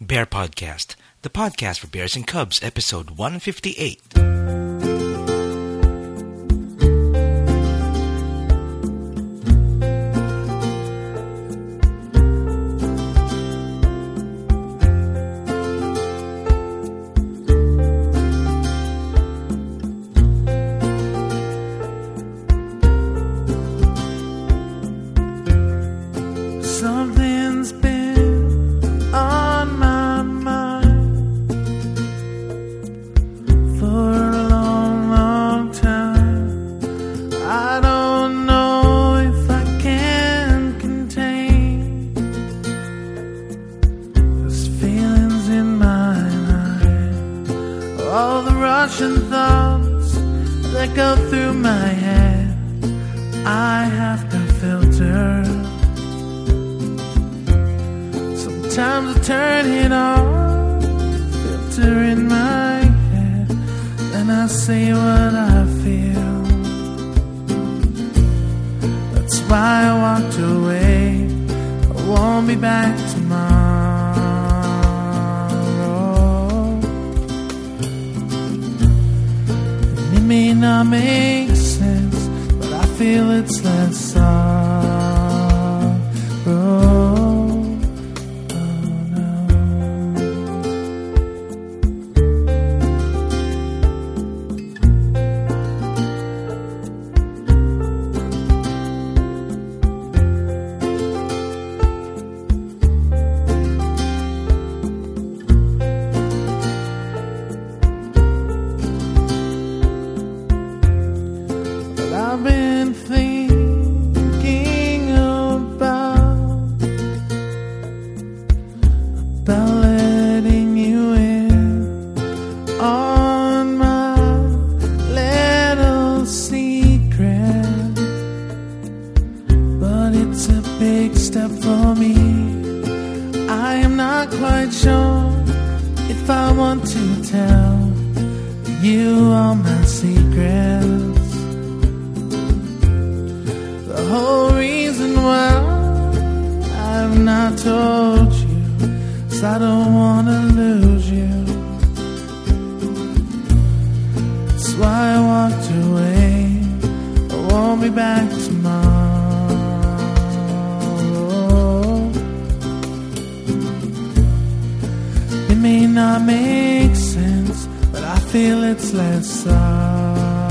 Bear Podcast, the podcast for Bears and Cubs, episode 158. Something's been on my mind for a long, long time. I don't know if I can contain those feelings in my mind. All the rushing thoughts that go through my head, I have to filter. Sometimes I turn it on, filter in my head, then I say what I feel. That's why I walked away. I won't be back tomorrow. And it may not make sense, but I feel it's less sorrow. I've been thinking about letting you in on my little secret, but it's a big step for me. I am not quite sure if I want to tell you all my secrets. The whole reason why I've not told you is I don't want to lose you. That's why I walked away. I won't be back tomorrow. It may not make sense, but I feel it's less sorrow.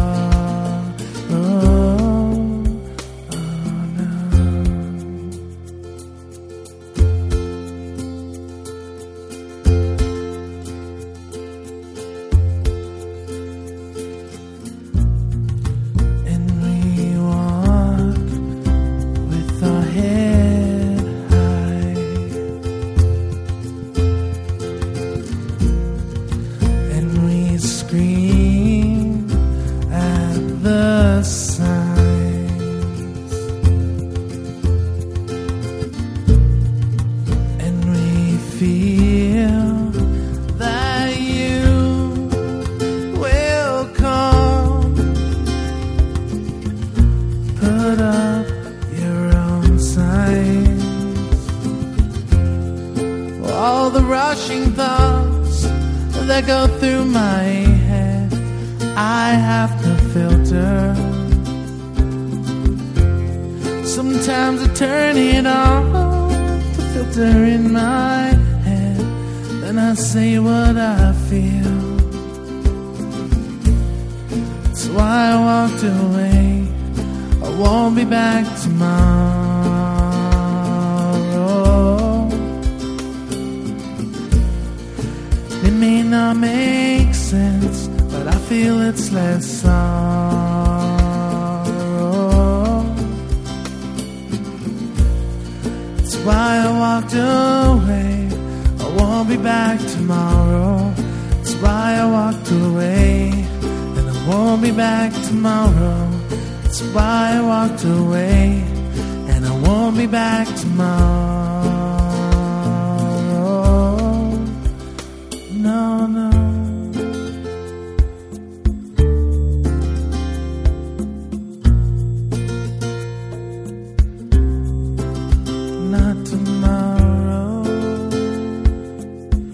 Scream at the signs, and we feel that you will come. Put up your own signs. All the rushing thoughts that go through my head, I have to filter. Sometimes I turn it on to filter in my head, then I say what I feel. That's why I walked away. I won't be back tomorrow. It may not make sense, but I feel it's less sorrow. That's why I walked away. I won't be back tomorrow. That's why I walked away, and I won't be back tomorrow. That's why I walked away, and I won't be back tomorrow. No, no. Not tomorrow.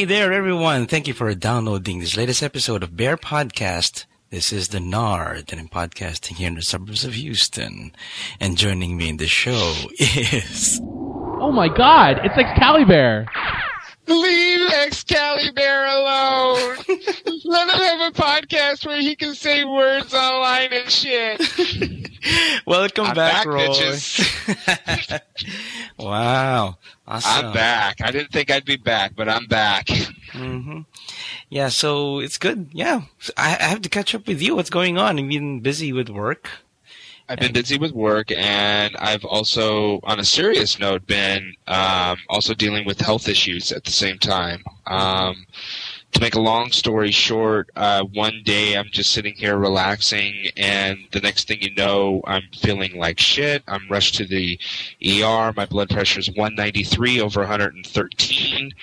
Hey there, everyone. Thank you for downloading this latest episode of Bear Podcast. This is the Nard, and I'm podcasting here in the suburbs of Houston. And joining me in the show is... Oh my god, it's Excalibur! Leave Excalibur alone! Let him have a podcast where he can say words online and shit. Welcome I'm back, Roy. Bitches. Wow. Awesome. I'm back. I didn't think I'd be back, but I'm back. Mm-hmm. Yeah, so it's good. Yeah. I have to catch up with you. What's going on? You've been busy with work. I've been busy with work, and I've also, on a serious note, been also dealing with health issues at the same time. To make a long story short, one day I'm just sitting here relaxing, and the next thing you know, I'm feeling like shit. I'm rushed to the ER. My blood pressure is 193 over 113.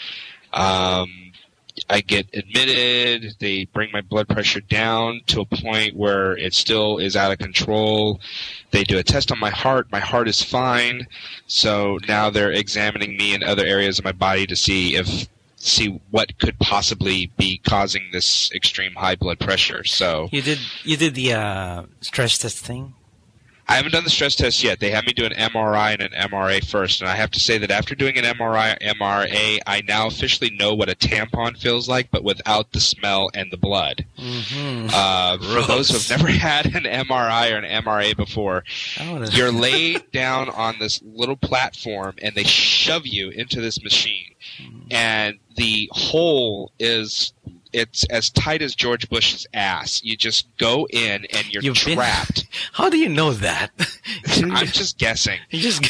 I get admitted. They bring my blood pressure down to a point where it still is out of control. They do a test on my heart. My heart is fine. So now they're examining me in other areas of my body to see what could possibly be causing this extreme high blood pressure. So You did the stress test thing? I haven't done the stress test yet. They had me do an MRI and an MRA first, and I have to say that after doing an MRA, I now officially know what a tampon feels like, but without the smell and the blood. Mm-hmm. For those who have never had an MRI or an MRA before, you're laid down on this little platform, and they shove you into this machine, and the hole it's as tight as George Bush's ass. You just go in and you're trapped. How do you know that? I'm just guessing.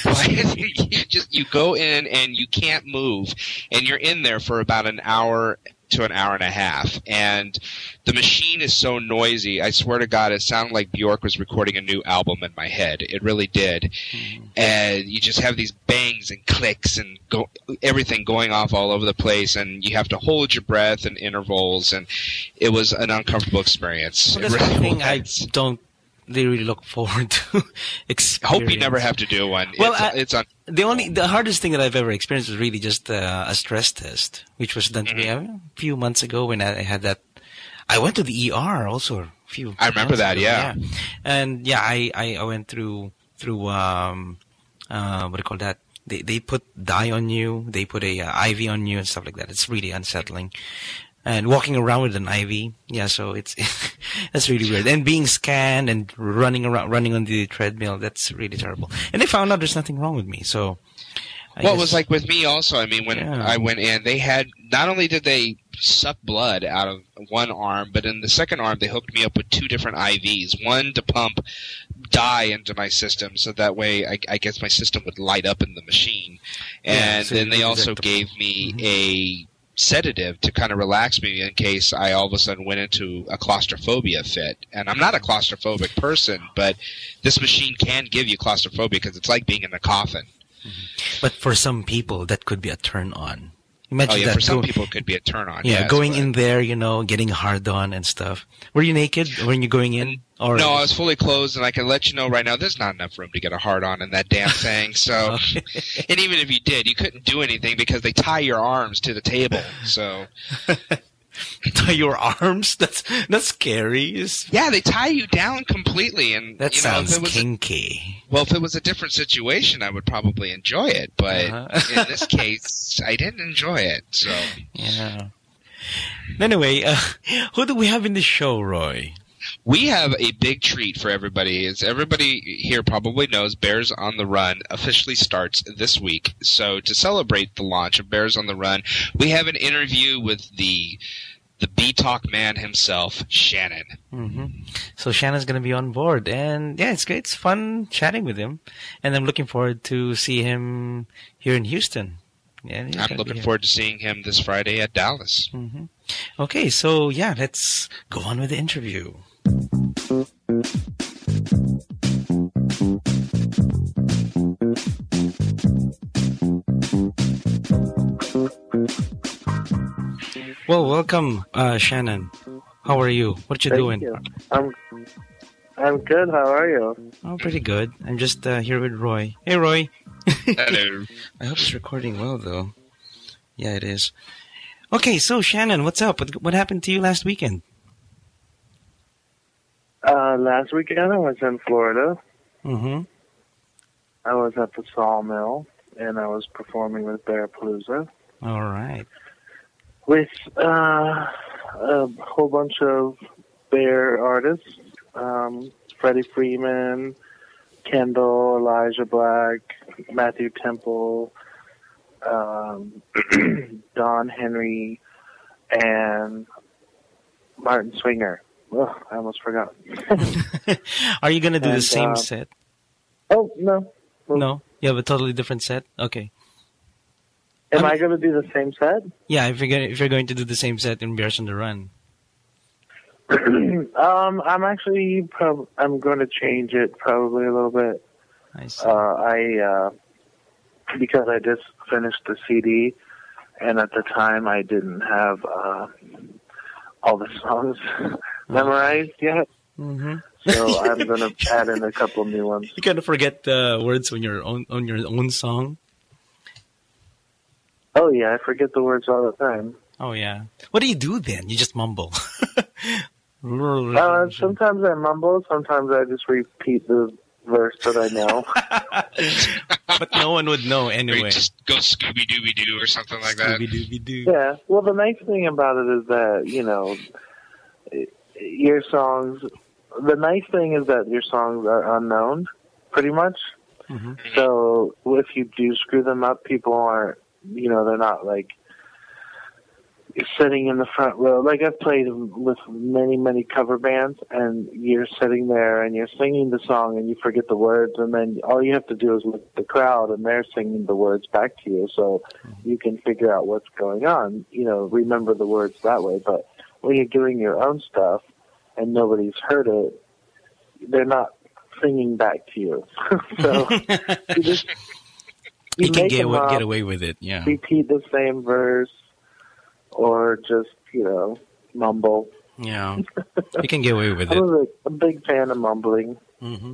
You go in and you can't move, and you're in there for about an hour to an hour and a half. And the machine is so noisy, I swear to God, it sounded like Bjork was recording a new album in my head. It really did. And you just have these bangs and clicks and everything going off all over the place, and you have to hold your breath in intervals, and it was an uncomfortable experience. Well, that's one thing I don't really look forward to experience. Hope you never have to do one. Well, the hardest thing that I've ever experienced was really just a stress test, which was done to me a few months ago when I had that. I went to the ER also a few. I remember that, ago, yeah. And yeah, I went through what do you call that? They put dye on you, they put a IV on you and stuff like that. It's really unsettling. And walking around with an IV, yeah, so it's that's really weird. And being scanned and running on the treadmill, that's really terrible. And they found out there's nothing wrong with me, so. Well, it was like with me also. I mean, when I went in, they had, not only did they suck blood out of one arm, but in the second arm, they hooked me up with two different IVs. One to pump dye into my system, so that way I guess my system would light up in the machine. And so then they also gave me a sedative to kind of relax me in case I all of a sudden went into a claustrophobia fit. And I'm not a claustrophobic person, but this machine can give you claustrophobia because it's like being in a coffin. But for some people, that could be a turn on. Imagine that for some people it could be a turn on. Yeah, going in there, getting hard on and stuff. Were you naked when you're going in? Or no, I was fully clothed, and I can let you know right now there's not enough room to get a hard on in that damn thing. So, and even if you did, you couldn't do anything because they tie your arms to the table. So. Tie your arms? That's scary. Yeah, they tie you down completely, and that sounds kinky. Well, if it was a different situation, I would probably enjoy it, but in this case, I didn't enjoy it. So yeah. Anyway, who do we have in the show, Roy? We have a big treat for everybody. As everybody here probably knows, Bears on the Run officially starts this week. So to celebrate the launch of Bears on the Run, we have an interview with the B-Talk man himself, Shannon. Mm-hmm. So Shannon's going to be on board. And yeah, it's great. It's fun chatting with him. And I'm looking forward to see him here in Houston. Yeah, I'm looking forward to seeing him this Friday at Dallas. Mm-hmm. Okay, so yeah, let's go on with the interview. Well, welcome, Shannon. How are you? What you doing? You. I'm good. How are you? Oh, pretty good. I'm just here with Roy. Hey, Roy. Hello. I hope it's recording well, though. Yeah, it is. Okay, so Shannon, what's up? What happened to you last weekend? Last weekend I was in Florida. Mm-hmm. I was at the Sawmill, and I was performing with Bearpalooza All right. with a whole bunch of Bear artists. Freddie Freeman, Kendall, Elijah Black, Matthew Temple, Don Henry, and Martin Swinger. Ugh, I almost forgot. Are you going to do the And, same set? Oh, no. No? You have a totally different set? Okay. Am I going to do the same set? Yeah, if you're going to do the same set in Bears on the Run. I'm actually I'm going to change it probably a little bit. I see. Because I just finished the CD, and at the time I didn't have all the songs memorized yet. Mm-hmm. So I'm going to add in a couple new ones. You kind of forget the words on your own song. Oh yeah, I forget the words all the time. Oh yeah. What do you do then? You just mumble. Sometimes I mumble. Sometimes I just repeat the verse that I know. But no one would know Or anyway. you just go Scooby-Dooby-Doo or something like that. Scooby-Dooby-Doo. Yeah. Well, the nice thing about it is that your songs. The nice thing is that your songs are unknown, pretty much. Mm-hmm. So if you do screw them up, people aren't. They're not like sitting in the front row. Like I've played with many cover bands, and you're sitting there and you're singing the song and you forget the words, and then all you have to do is look at the crowd and they're singing the words back to you, so you can figure out what's going on. Remember the words that way. But when you're doing your own stuff and nobody's heard it, they're not singing back to you. So you can make get them up, away with it, yeah. repeat the same verse, or just, mumble. Yeah. You can get away with it. I'm a big fan of mumbling. Mm-hmm.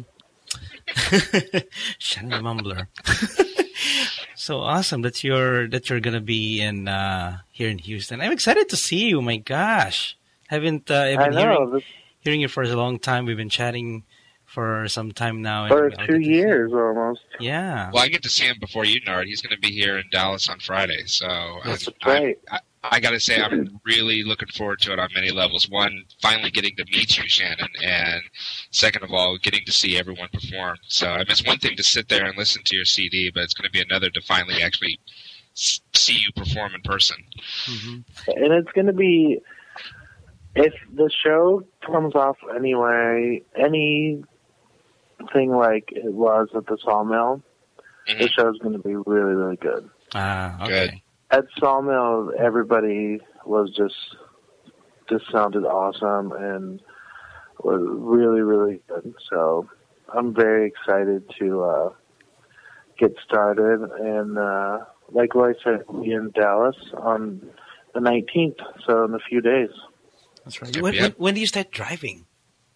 Shannon the Mumbler. So awesome that you're gonna be in here in Houston. I'm excited to see you. My gosh, I've been hearing you for a long time. We've been chatting for some time now. For 2 years almost. Yeah. Well, I get to see him before you, Nard. He's going to be here in Dallas on Friday. So That's right. I got to say, I'm really looking forward to it on many levels. One, finally getting to meet you, Shannon, and second of all, getting to see everyone perform. So it's one thing to sit there and listen to your CD, but it's going to be another to finally actually see you perform in person. Mm-hmm. And it's going to be, if the show comes off anyway, anything like it was at the Sawmill, the show's going to be really, really good. Ah, okay. Good. At Sawmill, everybody was just sounded awesome and was really, really good. So I'm very excited to get started. And like I said, we'll be in Dallas on the 19th, so in a few days. That's right. When do you start driving?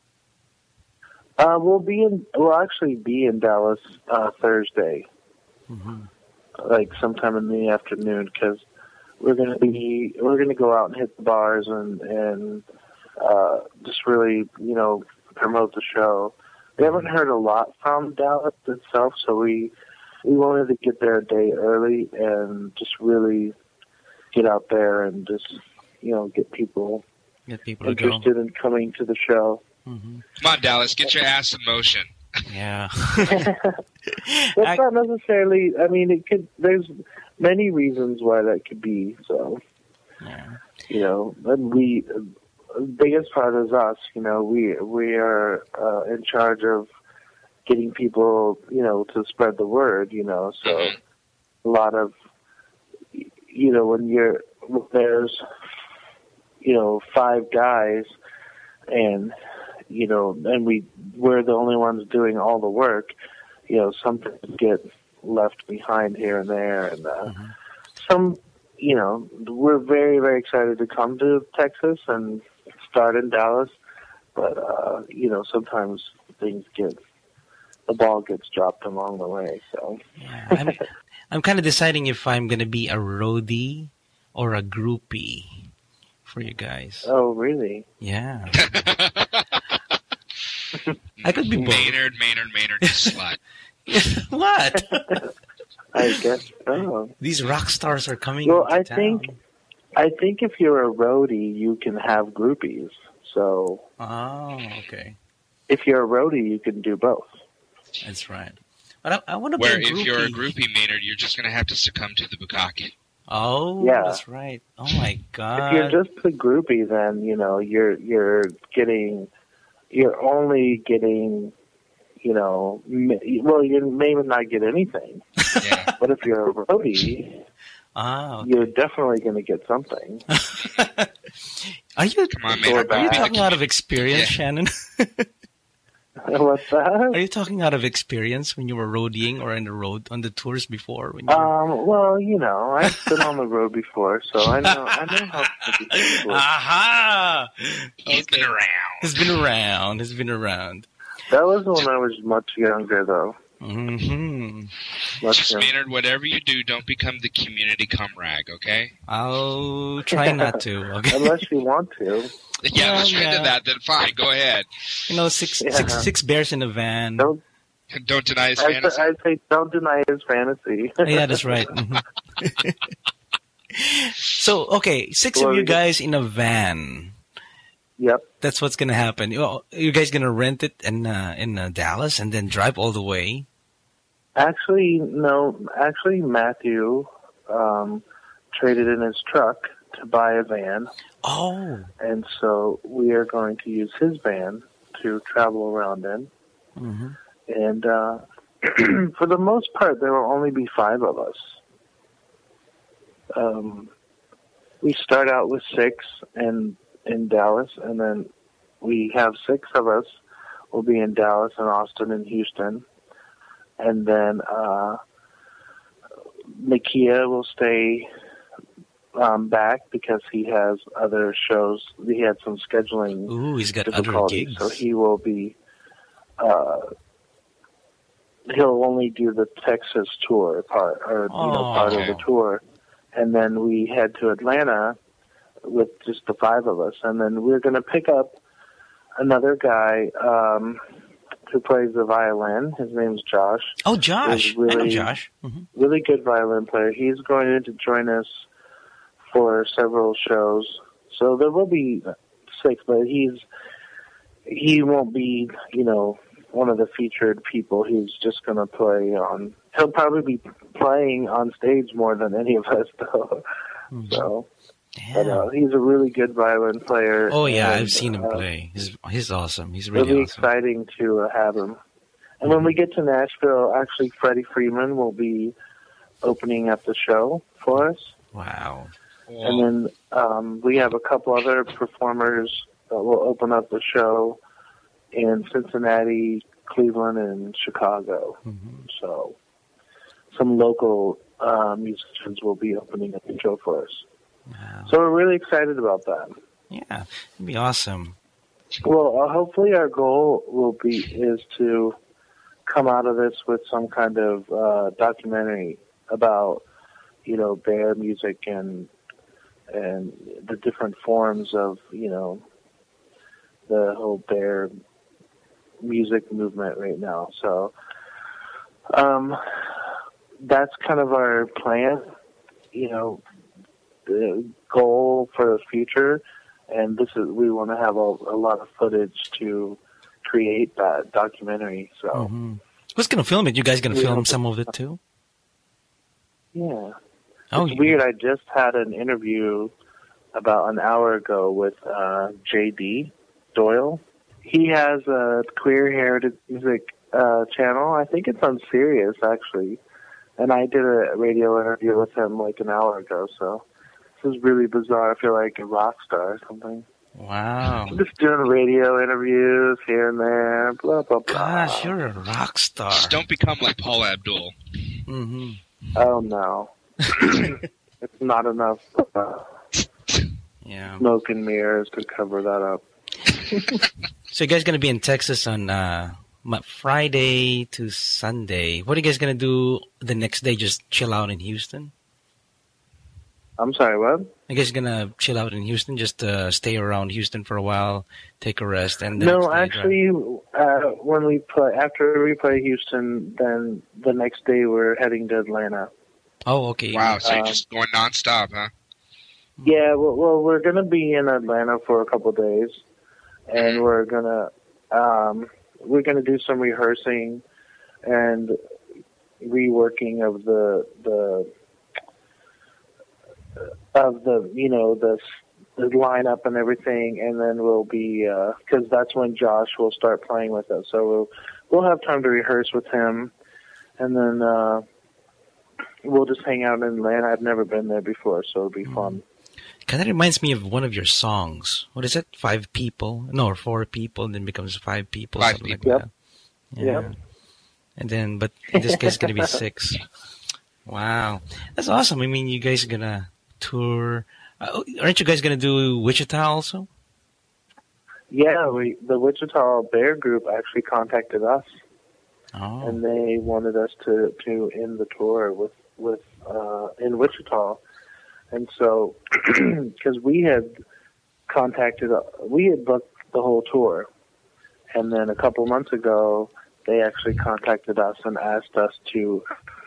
We'll actually be in Dallas Thursday. Mm-hmm. Like sometime in the afternoon, because we're gonna go out and hit the bars and just really promote the show. We haven't heard a lot from Dallas itself, so we wanted to get there a day early and just really get out there and just get people interested in coming to the show. Mm-hmm. Come on, Dallas, get your ass in motion. Yeah. That's not necessarily. I mean, it could. There's many reasons why that could be. So, yeah. And the biggest part is us. We are in charge of getting people, to spread the word. So a lot of, when there's, 5 guys, and we're the only ones doing all the work, some things get left behind here and there, and we're very, very excited to come to Texas and start in Dallas, but sometimes the ball gets dropped along the way. So yeah, I'm kind of deciding if I'm going to be a roadie or a groupie for you guys? Oh, really? Yeah. I could be both. Maynard, you slut. What? I guess so. These rock stars are coming Well, to I town. think if you're a roadie, you can have groupies. So Oh, okay. if you're a roadie, you can do both. That's right. But I want to be Where a groupie. if you're a groupie, Maynard, you're just going to have to succumb to the bukkake. Oh, Yeah. that's right. Oh, my God. If you're just a groupie, then you're only getting, well, you may not get anything. Yeah. But if you're a roadie, okay. you're definitely going to get something. Are you Come on, Maynard. are you bad. talking out of experience, Yeah. Shannon? What's that? Are you talking out of experience when you were roadieing or on the tours before? When you Well, I've been on the road before, so I know how to do it. Aha! He's been around. He's been around. That was when I was much younger, though. Mm-hmm. Much Just, younger. Maynard, whatever you do, don't become the community cum rag, okay? I'll try not to. Okay. Unless you want to. Yeah, let's get into that. Then fine, go ahead. Six bears in a van. Don't Don't deny his I'd fantasy. say don't deny his fantasy. Yeah, that's right. Mhm. So, okay, six of you guys in a van. Yep. That's what's gonna happen. You guys gonna rent it in Dallas and then drive all the way? Actually, no. Actually, Matthew traded in his truck to buy a van, Oh. and so we are going to use his van to travel around in. Mm-hmm. And for the most part, there will only be 5 of us. We start out with 6 in Dallas, and then we have 6 of us. We'll be in Dallas and Austin and Houston. And then Nakia will stay back because he has other shows. He had some scheduling Ooh, he's got other difficulties, gigs. so he will be. He'll only do the Texas tour part, or part of the tour, and then we head to Atlanta with just the 5 of us, and then we're going to pick up another guy who plays the violin. His name's Josh. Oh, Josh. Really- I know Josh. Mm-hmm. Really good violin player. He's going to join us for several shows. So there will be 6, but he won't be, one of the featured people. He's just going to play on. He'll probably be playing on stage more than any of us, though. Mm-hmm. So, Damn. but he's a really good violin player. Oh yeah, and, I've seen him play. He's awesome. He's really It'll be awesome. exciting to have him. And when we get to Nashville, actually, Freddie Freeman will be opening up the show for us. Wow. And then we have a couple other performers that will open up the show in Cincinnati, Cleveland, and Chicago. Mm-hmm. So some local musicians will be opening up the show for us. Wow. So we're really excited about that. Yeah, it'd be awesome. Well, hopefully our goal is to come out of this with some kind of documentary about, bear music and the different forms of, the whole bear music movement right now. So that's kind of our plan, the goal for the future. And we want to have a lot of footage to create that documentary. So, Mm-hmm. Who's gonna film it? You guys gonna film some of it too? yeah. Oh, It's weird. I just had an interview about an hour ago with J.D. Doyle. He has a Queer Heritage Music channel. I think it's on Sirius, actually. And I did a radio interview with him like an hour ago, so this is really bizarre. I feel like a rock star or something. Wow. I'm just doing radio interviews here and there, blah, blah, blah. Gosh, you're a rock star. Just don't become like Paul Abdul. Mm-hmm. Oh, no. It's not enough Yeah. smoke and mirrors to cover that up. So you guys gonna be in Texas on Friday to Sunday. What are you guys gonna do the next day? Just chill out in Houston? I'm sorry, what? I guess you're gonna chill out in Houston, just stay around Houston for a while, take a rest, and No, actually, when we play, after we play Houston, then the next day we're heading to Atlanta. Oh, okay. Wow, so you're just going nonstop, huh? Yeah, well, we're gonna be in Atlanta for a couple of days, and we're gonna do some rehearsing and reworking of the lineup and everything, and then we'll be because that's when Josh will start playing with us. So we'll have time to rehearse with him, and then we'll just hang out in Atlanta. I've never been there before, so it'll be fun. Kind of reminds me of one of your songs. What is it? 5 people? No, or 4 people, and then becomes 5 people. 5 something people. like that. Yeah. Yep. And then, but in this case, it's gonna be 6. Wow, that's awesome. I mean, you guys are gonna tour. Aren't you guys gonna do Wichita also? Yeah, the Wichita Bear Group actually contacted us, and they wanted us to end the tour with in Wichita, and so because we had booked the whole tour, and then a couple months ago they actually contacted us and asked us to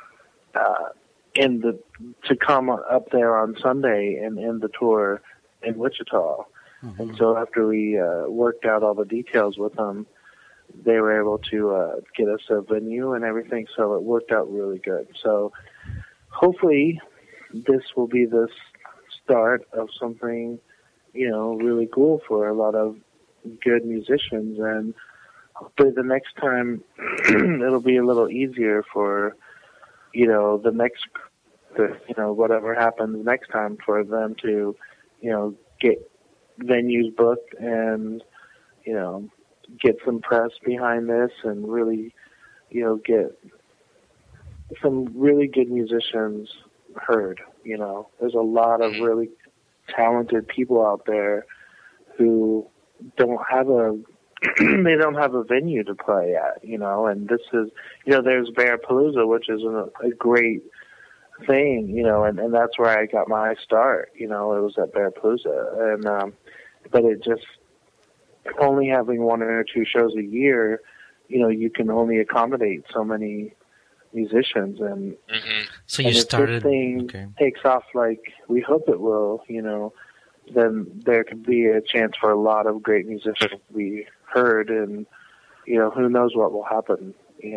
come up there on Sunday and end the tour in Wichita. Mm-hmm. And so after we worked out all the details with them, they were able to get us a venue and everything, so it worked out really good. So hopefully this will be the start of something, really cool for a lot of good musicians, and hopefully the next time it'll be a little easier for the next, whatever happens next time, for them to, get venues booked and, get some press behind this and really, get some really good musicians heard. There's a lot of really talented people out there who don't have they don't have a venue to play at, and this is, there's Bearpalooza, which is a great thing, and that's where I got my start, it was at Bearpalooza, and, but it just, only having 1 or 2 shows a year, you can only accommodate so many musicians, and, so you and started, if this thing takes off like we hope it will, then there could be a chance for a lot of great musicians to be heard, and, who knows what will happen,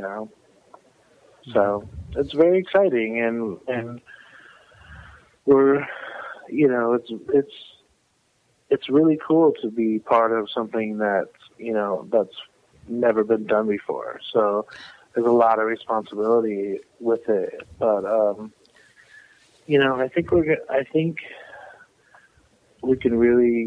So it's very exciting, and we're, it's really cool to be part of something that's, that's never been done before. So there's a lot of responsibility with it, but, I think we can really,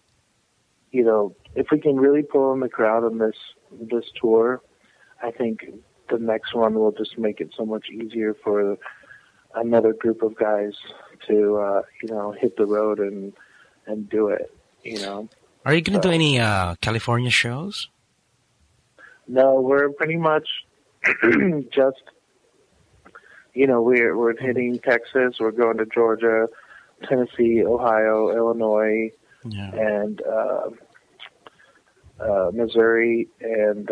if we can really pull in the crowd on this tour, I think the next one will just make it so much easier for another group of guys to, hit the road and do it, Are you going to do any California shows? No, we're pretty much just, we're hitting Texas, we're going to Georgia, Tennessee, Ohio, Illinois, and Missouri, and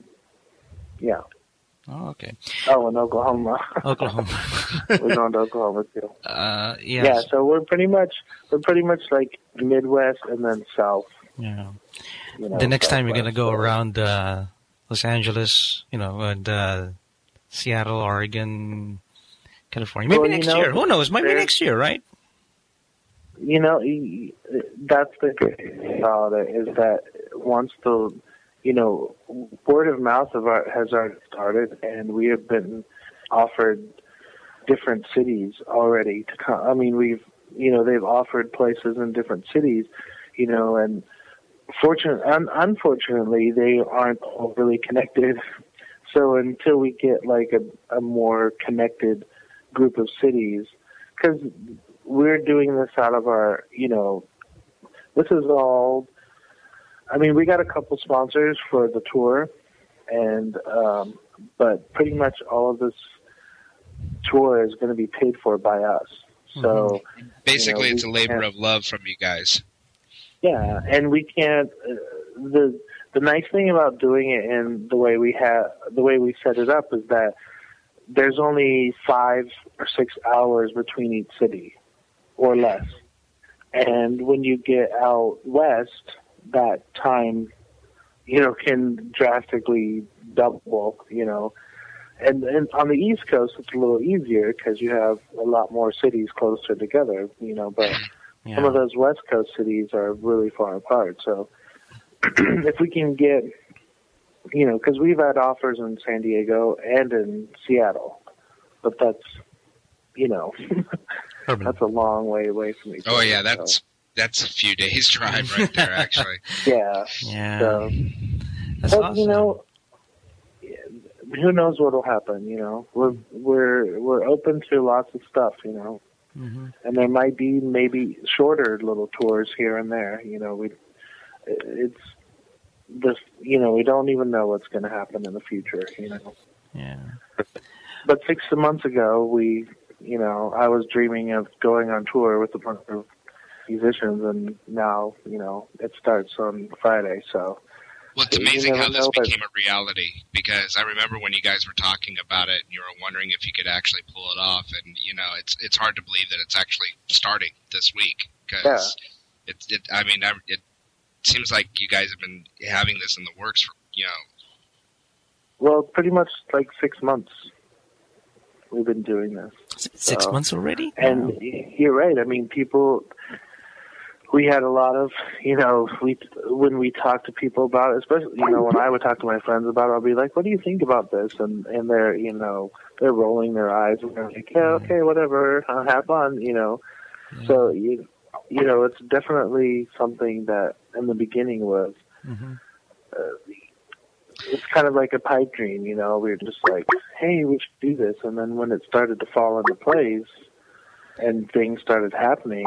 Oh, okay. Oh, and Oklahoma. Oklahoma. We're going to Oklahoma too. Yes. Yeah, so we're pretty much like Midwest and then South. Yeah. The next time you're gonna go around Los Angeles, and Seattle, Oregon, California. Maybe next year. Who knows? Might be next year, right? That's the great thing about it, is that once the, word of mouth has already started, and we have been offered different cities already to come. I mean, they've offered places in different cities, and unfortunately, they aren't all really connected. So until we get like a more connected group of cities, because we're doing this out of our, this is all, I mean, we got a couple sponsors for the tour, and but pretty much all of this tour is going to be paid for by us. So basically, it's a we labor can't- of love from you guys. Yeah, and we can't. The nice thing about doing it in the way we set it up is that there's only 5 or 6 hours between each city, or less. And when you get out west, that time, can drastically double. And on the East Coast, it's a little easier because you have a lot more cities closer together. But some of those West Coast cities are really far apart. So if we can get, because we've had offers in San Diego and in Seattle, but that's, that's a long way away from each other. Oh yeah, that's a few days drive right there, actually. Yeah. Yeah. So, That's but, awesome. who knows what'll happen? We're open to lots of stuff. And there might be maybe shorter little tours here and there. We don't even know what's going to happen in the future. Yeah. But 6 months ago, I was dreaming of going on tour with a bunch of musicians, and now, it starts on Friday. So, well, it's you amazing never how this know, but- became a reality, because I remember when you guys were talking about it, and you were wondering if you could actually pull it off, and it's hard to believe that it's actually starting this week, because it seems like you guys have been having this in the works for Well, pretty much like 6 months we've been doing this. 6 months already? And you're right. I mean, we had a lot of, when we talk to people about it, especially, when I would talk to my friends about it, I'll be like, what do you think about this? And they're, they're rolling their eyes and they're like, yeah, okay, whatever, have fun, So, it's definitely something that in the beginning was, it's kind of like a pipe dream, we were just like, hey, we should do this. And then when it started to fall into place and things started happening,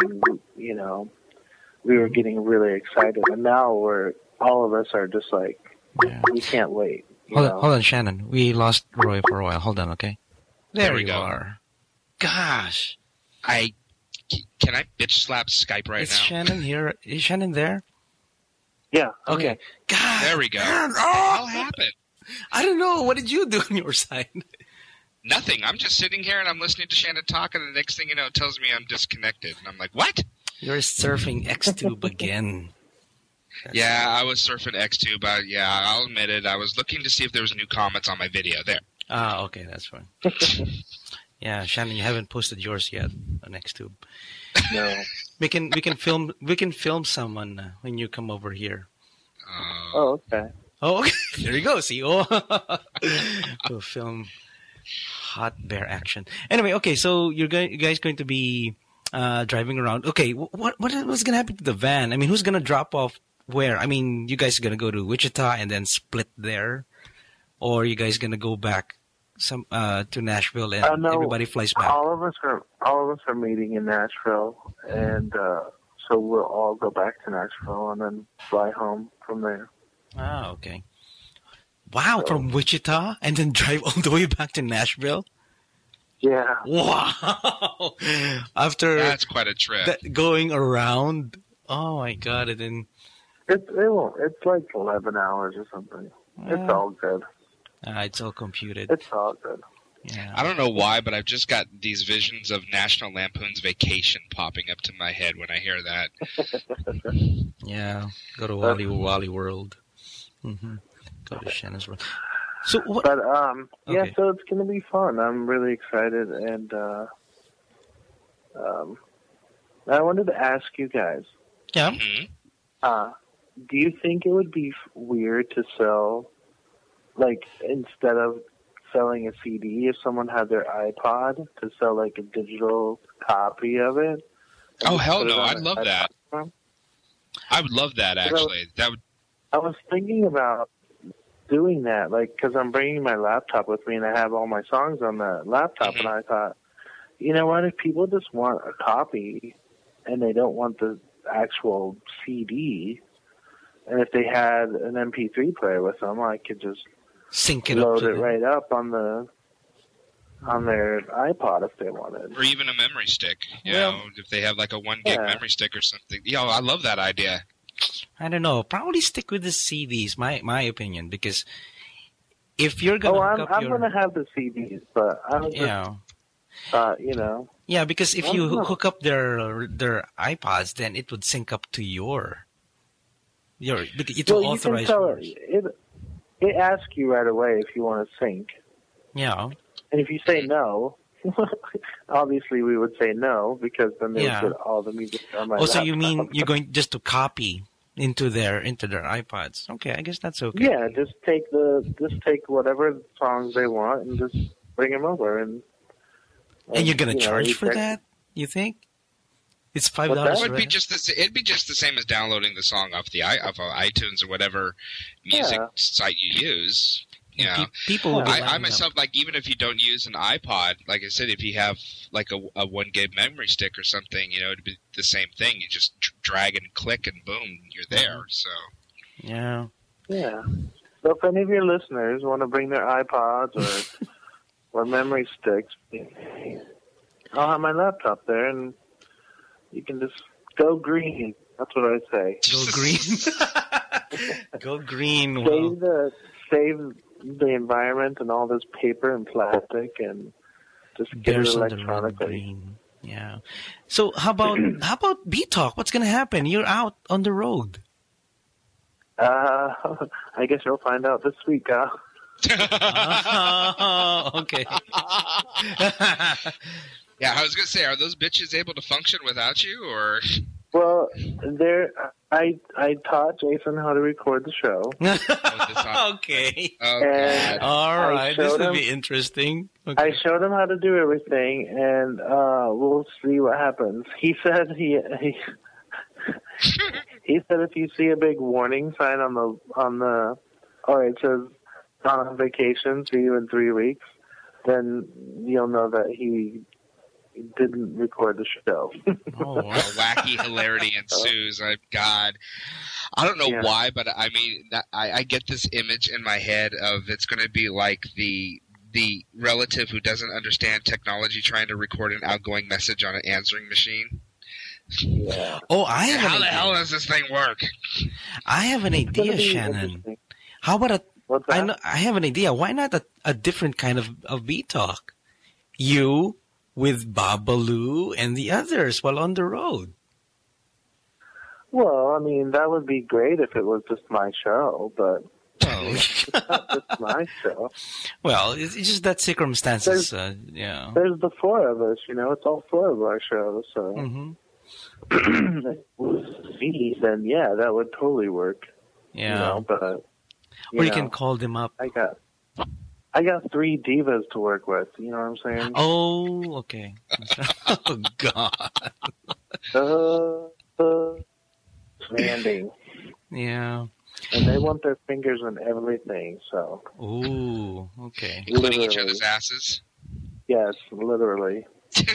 we were getting really excited. And now all of us are just like, we can't wait. Hold on, Shannon. We lost Roy for a while. Hold on, okay? There we you go. are. Gosh. Can I bitch slap Skype right Is now? Shannon here? Is Shannon there? Yeah. Okay. God. There we go. Man, What the hell happened? I don't know. What did you do on your side? Nothing. I'm just sitting here and I'm listening to Shannon talk, and the next thing you know, it tells me I'm disconnected. And I'm like, what? You're surfing Xtube again. Yeah, I was surfing Xtube. I'll admit it. I was looking to see if there was new comments on my video. There. Ah, okay, that's fine. Yeah, Shannon, you haven't posted yours yet on Xtube. No. We can film someone when you come over here. Oh, okay. Oh, okay. There you go. See, we'll film hot bear action. Anyway, okay. So you guys going to be driving around. Okay, what's going to happen to the van? I mean, who's going to drop off where? I mean, you guys are going to go to Wichita and then split there, or you guys going to go back to Nashville and No, everybody flies back? All of us are meeting in Nashville, and so we'll all go back to Nashville and then fly home from there. Ah, okay. Wow, from Wichita and then drive all the way back to Nashville? Yeah. Wow. After That's quite a trip. going around, oh my God, and then It's like 11 hours or something. It's all good. it's all computed. It's all good. Yeah. I don't know why, but I've just got these visions of National Lampoon's Vacation popping up to my head when I hear that. Yeah. Go to Wally World. Go to Shannon's World. So what? But yeah, Okay. so it's gonna be fun. I'm really excited, and I wanted to ask you guys. Yeah. Do you think it would be weird to sell, like, instead of selling a CD, if someone had their iPod, to sell like a digital copy of it? Oh, hell Put it no. on I'd love a that. platform? I would love that, actually. That would. I was thinking about doing that, like, because I'm bringing my laptop with me and I have all my songs on the laptop, and I thought, you know what, if people just want a copy and they don't want the actual CD, and if they had an MP3 player with them, I could just Sync it up. load to it the- right up on the on their iPod if they wanted. Or even a memory stick. You know, if they have like a 1 gig memory stick or something. I love that idea. I don't know. Probably stick with the CDs, my opinion, because if you're gonna I'm gonna have the CDs, but I was just Yeah, because if you hook up their iPods, then it would sync up to your it will authorize yours. It asks you right away if you want to sync. Yeah. And if you say no, obviously we would say no, because then they would put all the music on my laptop. So you mean you're going just to copy into their iPods? Okay, I guess that's okay. Yeah, just take whatever songs they want and just bring them over, and you're gonna charge for that? You think? It's $5. It'd be just the same as downloading the song off iTunes or whatever music site you use. You know, people. I myself, like, even if you don't use an iPod, like I said, if you have like a 1 gig memory stick or something, it'd be the same thing. You just drag and click, and boom, you're there. So. Yeah. Yeah. So if any of your listeners want to bring their iPods or memory sticks, I'll have my laptop there, and you can just go green. That's what I say. Go green. Go green. Save the environment and all this paper and plastic, and just get it electronically. Yeah. So how about B-Talk? What's going to happen? You're out on the road. I guess you'll find out this week, huh? Okay. Yeah, I was going to say, are those bitches able to function without you, or? Well, I taught Jason how to record the show. Okay. And all right, this will be interesting. Okay. I showed him how to do everything, and we'll see what happens. He said he said if you see a big warning sign it says on vacation, see you in 3 weeks, then you'll know that he didn't record the show. Wacky hilarity ensues. God, I don't know why, but I mean, I get this image in my head of it's going to be like the relative who doesn't understand technology trying to record an outgoing message on an answering machine. Yeah. Oh, how the hell does this thing work? I have an idea, Shannon. How about I have an idea. Why not a different kind of B-Talk? You with Babalu and the others while on the road. Well, I mean, that would be great if it was just my show, but it's not just my show. Well, it's just that circumstances, There's the four of us, it's all four of our shows, so. Mm-hmm. Then, yeah, that would totally work. Yeah. But, or you can call them up. I got 3 divas to work with. You know what I'm saying? Oh, okay. Oh, God. Standing. Yeah. And they want their fingers in everything, so. Ooh, okay. Including each other's asses? Yes, literally.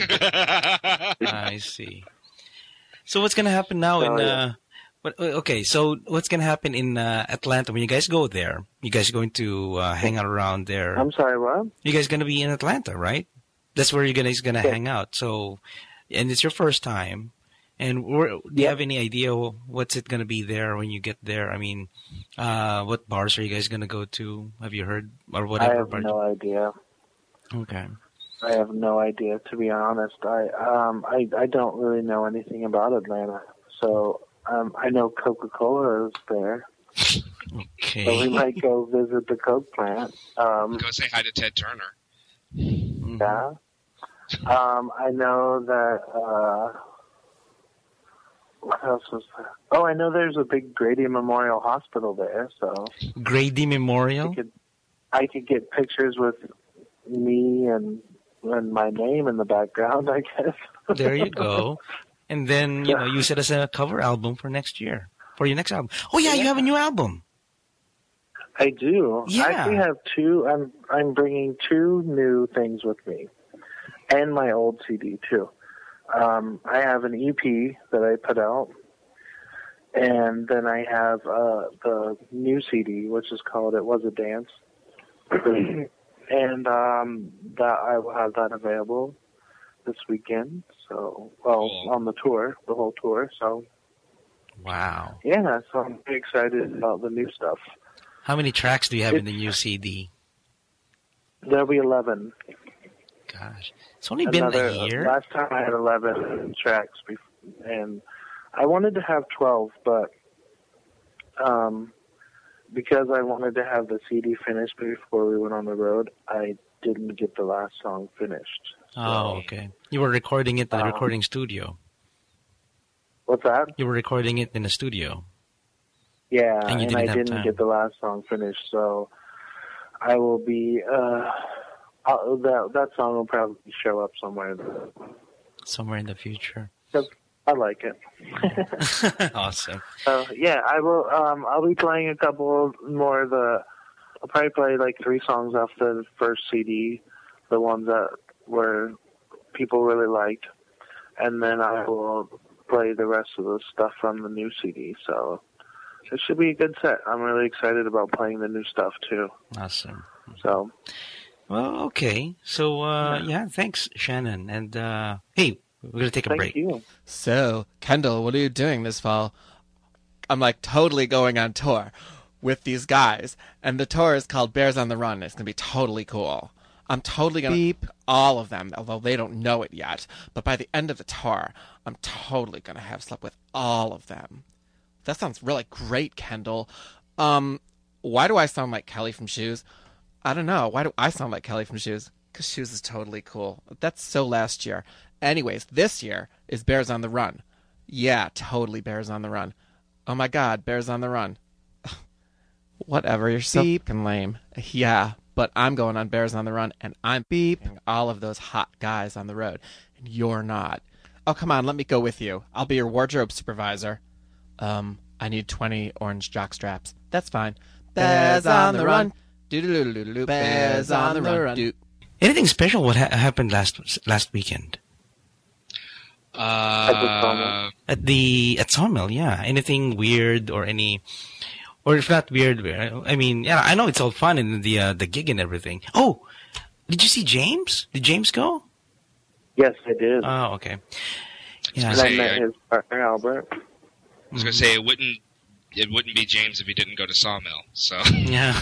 I see. So what's going to happen now so what's going to happen in Atlanta when you guys go there? You guys are going to hang out around there. I'm sorry, what? You guys going to be in Atlanta, right? That's where you guys going to hang out. So, and it's your first time. And do you have any idea what's it going to be there when you get there? I mean, what bars are you guys going to go to? Have you heard or whatever? I have no idea. Okay. I have no idea, to be honest. I don't really know anything about Atlanta, so I know Coca-Cola is there. Okay. So we might go visit the Coke plant. Go say hi to Ted Turner. Mm-hmm. Yeah. I know that. What else was there? Oh, I know there's a big Grady Memorial Hospital there. So Grady Memorial. I could get pictures with me and my name in the background, I guess. There you go. And then, use it as a cover album for next year, for your next album. Oh, yeah, you have a new album. I do. Yeah. I actually have 2. I'm bringing 2 new things with me, and my old CD, too. I have an EP that I put out, and then I have the new CD, which is called It Was a Dance. and that I will have that available this weekend. So, Cool. on the tour, the whole tour. So, Wow. yeah, so I'm pretty excited about the new stuff. How many tracks do you have in the new CD? There'll be 11. Gosh, it's only been a year. Last time I had 11 tracks, and I wanted to have 12, but because I wanted to have the CD finished before we went on the road, I didn't get the last song finished. Oh, okay. You were recording it in the recording studio. What's that? You were recording it in the studio. Yeah, And you and didn't I have didn't time. get the last song finished, so I will be. That song will probably show up somewhere. Somewhere in the future. I like it. Awesome. Yeah, I will. I'll be playing a couple more of the. I'll probably play like 3 songs off the first CD, the ones that were people really liked, and then I will play the rest of the stuff from the new CD. So it should be a good set. I'm really excited about playing the new stuff too. Awesome. So. Well, okay. So, yeah, thanks, Shannon. And, hey, we're going to take a break. Thank you. So, Kendall, what are you doing this fall? I'm like totally going on tour with these guys, and the tour is called Bears on the Run. It's going to be totally cool. I'm totally going to beep all of them, although they don't know it yet. But by the end of the tour, I'm totally going to have slept with all of them. That sounds really great, Kendall. Why do I sound like Kelly from Shoes? I don't know. Why do I sound like Kelly from Shoes? Because Shoes is totally cool. That's so last year. Anyways, this year is Bears on the Run. Yeah, totally Bears on the Run. Oh my God, Bears on the Run. Whatever, you're so fucking lame. Yeah, but I'm going on Bears on the Run, and I'm beeping all of those hot guys on the road, and you're not. Oh, come on, let me go with you. I'll be your wardrobe supervisor. I need 20 orange jock straps. That's fine. Bears on the Run. Do-do-do-do-do. Bears on the Run. Do. Anything special what happened last weekend? At Sawmill, yeah. Anything weird or any... Or if not weird, I mean, yeah, I know it's all fun and the gig and everything. Oh, did you see James? Did James go? Yes, I did. Oh, okay. Yeah. And I met his partner, Albert. I was going to say it wouldn't be James if he didn't go to Sawmill. So yeah.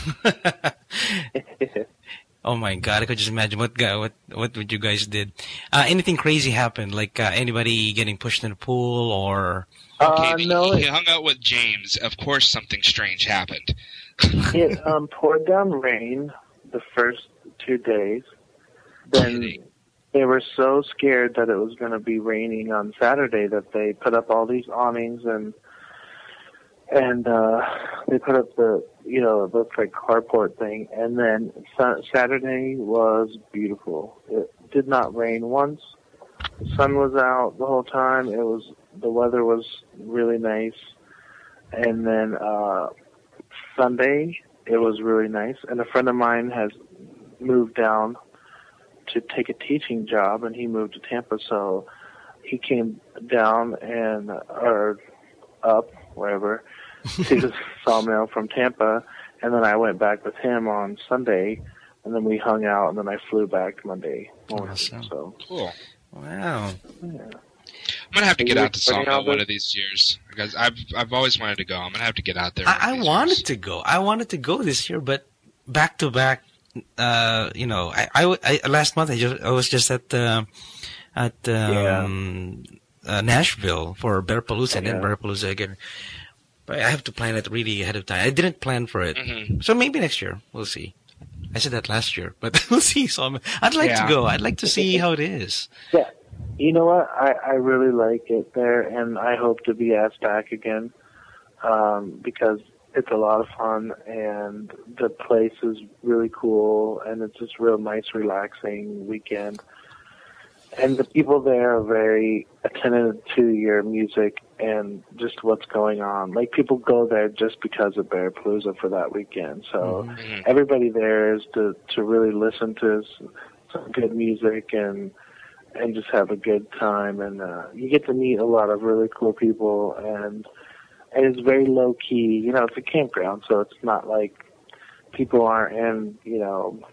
Oh my God! I could just imagine what you guys did. Anything crazy happened? Like anybody getting pushed in the pool or? Okay, no. He hung out with James. Of course, something strange happened. It poured down rain the first 2 days. Then they were so scared that it was going to be raining on Saturday that they put up all these awnings and they put up the, it looks like carport thing. And then Saturday was beautiful. It did not rain once. The sun was out the whole time. The weather was really nice. And then Sunday, it was really nice. And a friend of mine has moved down to take a teaching job, and he moved to Tampa. So he came down or up, wherever, to the Sawmill from Tampa. And then I went back with him on Sunday, and then we hung out, and then I flew back Monday morning. Awesome. So Cool. Wow. Yeah. I'm gonna have to get out to Sawmill one of these years because I've always wanted to go. I'm gonna have to get out there. I wanted to go. I wanted to go this year, but back to back. I last month I was just at Nashville for Bearpalooza, and then Bearpalooza again. But I have to plan it really ahead of time. I didn't plan for it, so maybe next year we'll see. I said that last year, but we'll see. So I'd like to go. I'd like to see how it is. Yeah. You know what? I really like it there, and I hope to be asked back again because it's a lot of fun, and the place is really cool, and it's just real nice, relaxing weekend. And the people there are very attentive to your music and just what's going on. Like, people go there just because of Bearpalooza for that weekend. So everybody there is to really listen to some good music and just have a good time. And you get to meet a lot of really cool people, and it's very low key. It's a campground, so it's not like people aren't in,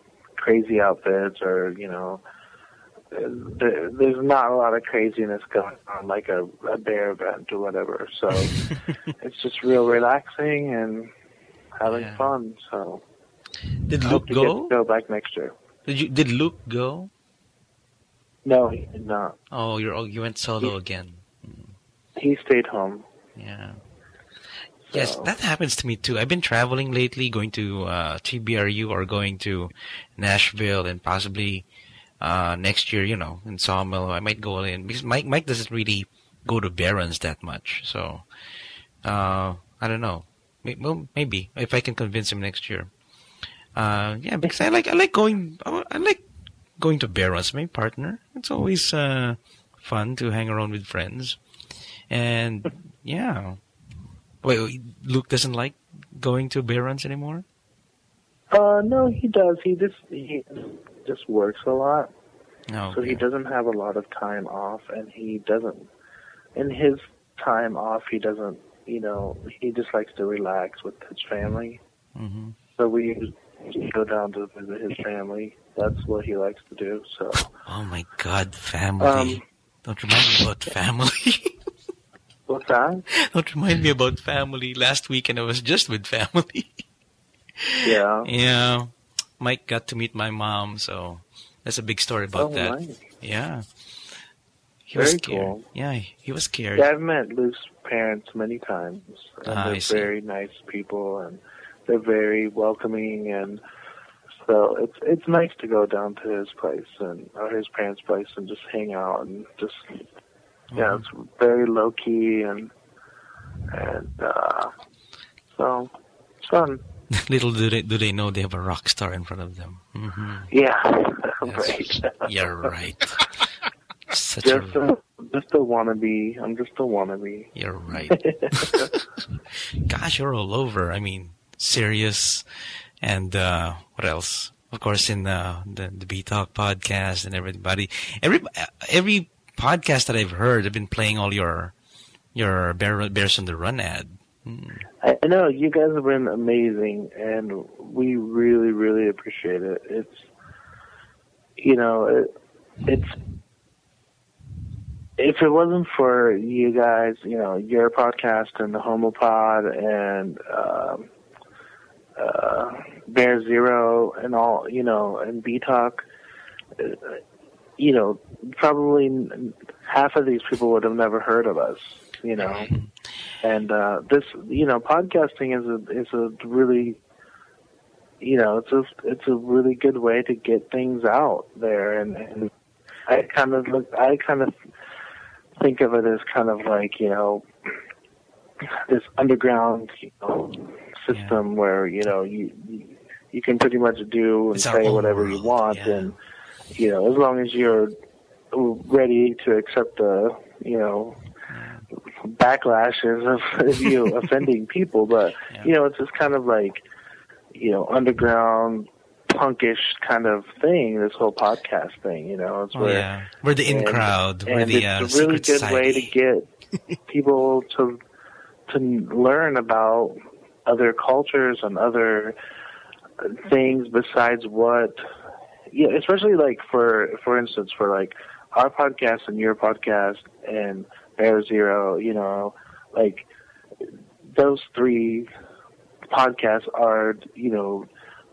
crazy outfits or, you know, there's not a lot of craziness going on like a bear event or whatever. So it's just real relaxing and having fun. So Did I Luke hope to go? go back next year. Did Luke go? No, he did not. Oh, you went solo again. He stayed home. Yeah. Yes, So- that happens to me too. I've been traveling lately, going to TBRU or going to Nashville, and possibly next year, you know, in Sawmill, I might go in because Mike doesn't really go to Barron's that much. So I don't know. Well, maybe if I can convince him next year. Yeah, because I like going to Barron's. My partner. It's always fun to hang around with friends, and yeah. Wait, Luke doesn't like going to Barron's anymore? No, he does. He just works a lot. No. So he doesn't have a lot of time off, and he doesn't, in his time off, he doesn't, you know, he just likes to relax with his family. Mm-hmm. So we go down to visit his family. That's what he likes to do. So. Oh my God, family! Don't remind me about family. What's that? Don't remind me about family. Last weekend I was just with family. Yeah. Yeah, Mike got to meet my mom, so that's a big story about that. Nice. Yeah. He was Very scared. cool. Yeah, he was scared. Yeah, I've met Luke's parents many times, and I they're see. very nice people, and they're very welcoming, and so it's nice to go down to his place or his parents' place and just hang out and just it's very low key and so it's fun. Little do they know they have a rock star in front of them. Mm-hmm. Yeah, That's- right. You're right. Such Just a, a wannabe. I'm just a wannabe. you're right. Gosh, you're all over. I mean, Sirius and what else? Of course, in the B-Talk podcast and everybody. Every podcast that I've heard, I've been playing all your Bears on the Run ad. I know you guys have been amazing, and we really, really appreciate it. It's, you know, it's if it wasn't for you guys, you know, your podcast and the Homopod and Bear Zero and all, you know, and B-Talk, you know, probably half of these people would have never heard of us, you know. And this, you know, podcasting is a really, you know, it's a really good way to get things out there. And I kind of think of it as kind of like, you know, this underground, you know, system where, you know, you can pretty much do and It's our say own whatever you world, want, yeah. and you know, as long as you're ready to accept the, you know, backlashes of you offending people. But you know, it's just kind of like, you know, underground punkish kind of thing, this whole podcast thing, you know. It's where We're the in crowd. We're and the it's a really secret good way to society. get people to learn about other cultures and other things besides what, yeah, especially like for instance, for like our podcast and your podcast and Bear Zero, you know, like those three podcasts are, you know,